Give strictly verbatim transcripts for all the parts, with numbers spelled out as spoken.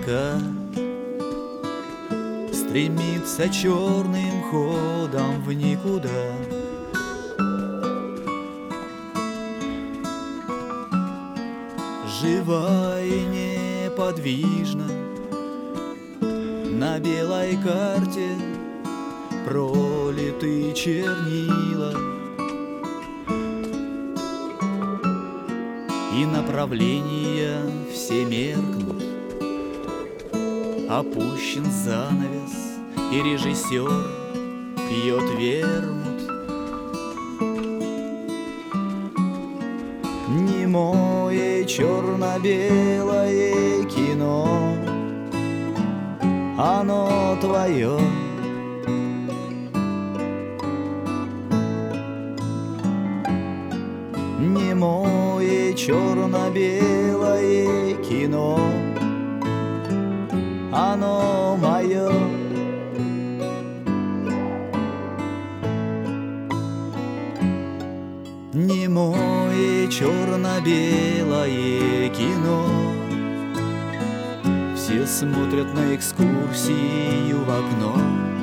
река стремится черным ходом в никуда. Жива и неподвижна на белой карте пролиты чернила, и направления все меркнут. Опущен занавес, и режиссер пьет вермут. Немое черно-белое кино, оно твое. Немое черно-белое кино, оно мое. Немое черно-белое кино, все смотрят на экскурсию в окно.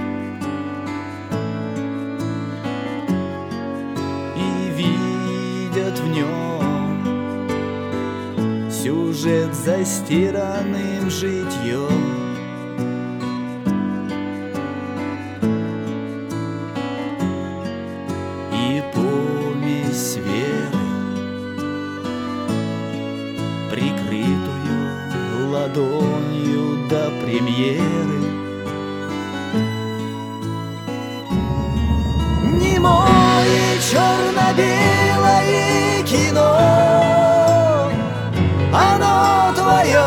И видят в нем сюжет застиранным житьем. И помесь веры, прикрытую ладонью до премьеры. Немое черно-белое кино, оно твое.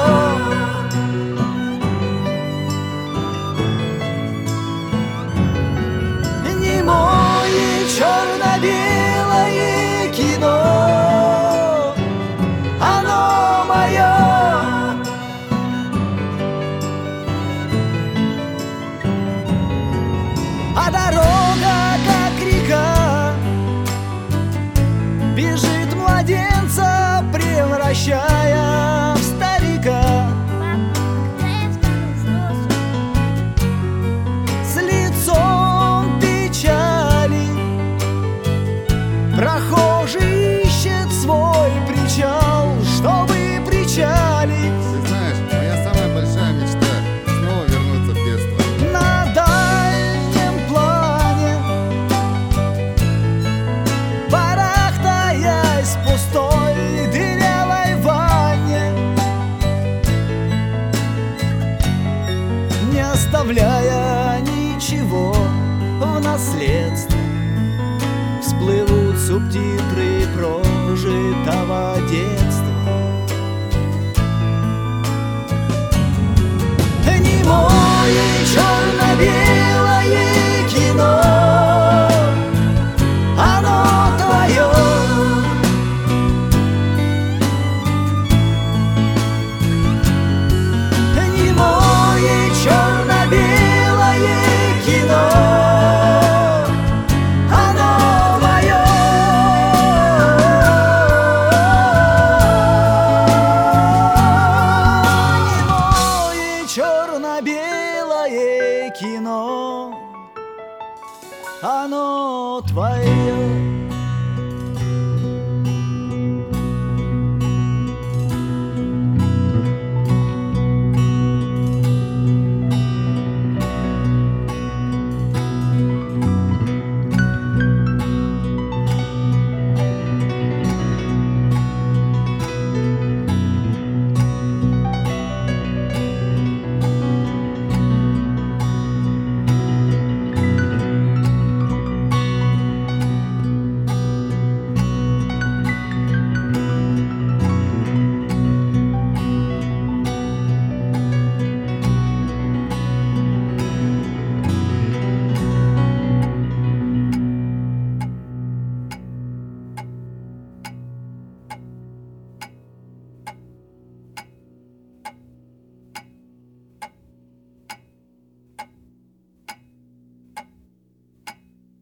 Немое черно-белое кино, оно мое. А дорога, как река, бежит младенца, превращая в старика. С лицом печали прохожий ищет свой причал, чтобы причалить. Ты знаешь, моя самая большая мечта — снова вернуться в детство. На дальнем плане, барахтаясь в пустой дырявой ванне, не оставляя ничего в наследство, всплывут субтитры прожитого детства. Немое черно-белое кино, оно твое. Немое черно-белое кино, оно мое. Немое черно-белое кино, оно твое.